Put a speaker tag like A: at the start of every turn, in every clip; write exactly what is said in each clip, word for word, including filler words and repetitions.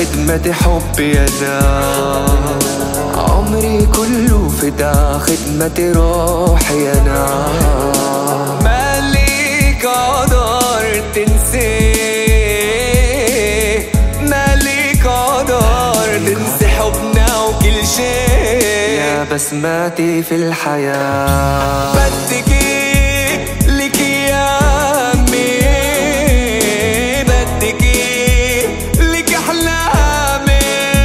A: خدمة حبي أنا، عمري كله فدا خدمة روحي أنا. مالك قدر تنسي، مالك قدر تنسي حبنا وكل شيء يا بسماتي في الحياة. بدك لك أيامي، بدك لك أحلامي.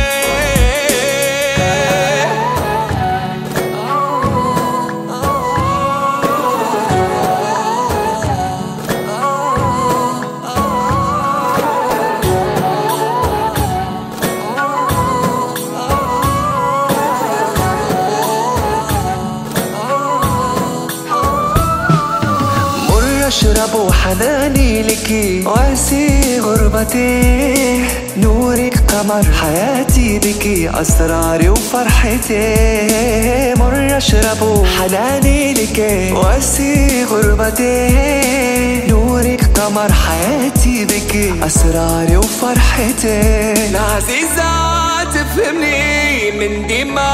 A: أشرب حناني لكي واسي غربتي، نورك قمر حياتي بكي أسراري وفرحتي. مر أشرب حناني لكي واسي غربتي، نورك قمر حياتي بكي أسراري وفرحتي. العزيزة تفهمني من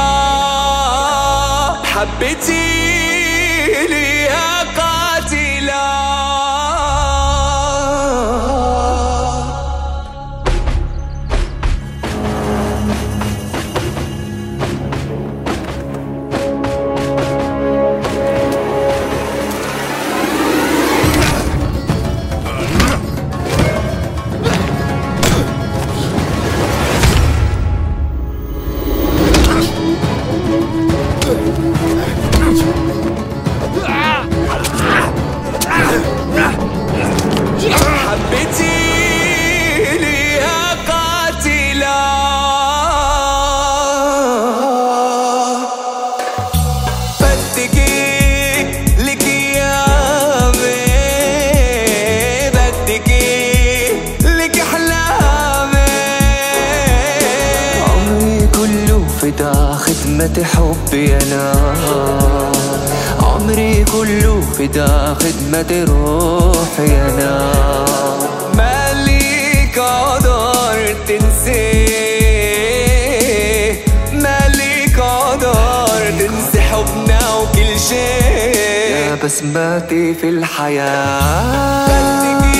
A: دماء حبتي لي قاتلة. حبتي لي قاتلة، بدك لك أيامي، بدك لك أحلامي. عمري كله فدا خدمة حبي أنا، عمري كله فدا خدمة روحي أنا. مالك قدر تنسي، مالك قدر تنسي حبنا وكل شيء يا بسماتي في الحياة.